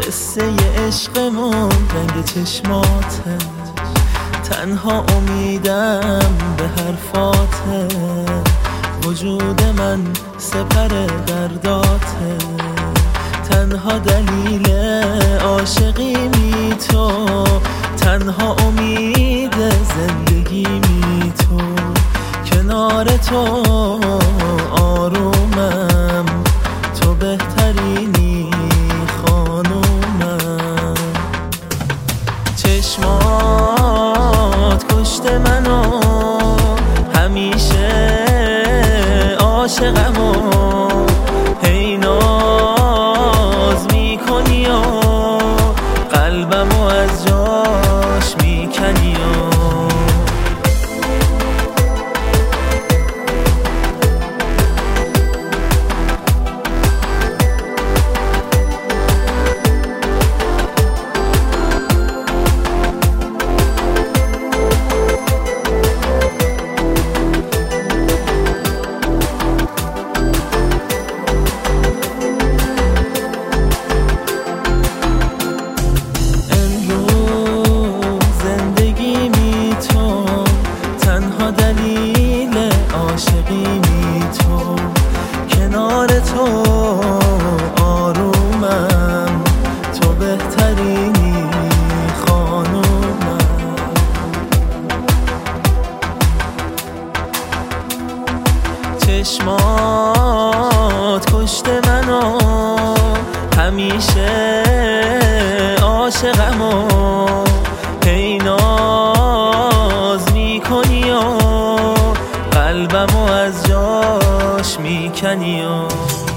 قصه عشقمون رنگ چشماته، تنها امیدم به حرفاته، وجود من سپر درداته، تنها دلیل عاشقیمی تو، تنها امید زندگیمی تو، کنار تو آرومم، تو بهترینی خانومم. چشمات کشت منو، همیشه عاشقمو، هی ناز میکنی و قلبمو از جاش میکنی و دلیل عاشقیمی تو، کنار تو آرومم، تو بهترینی خانومم. چشمات کشت منو، همیشه عاشقمو، هی ناز میکنی و قلبمو از جاش میکنی و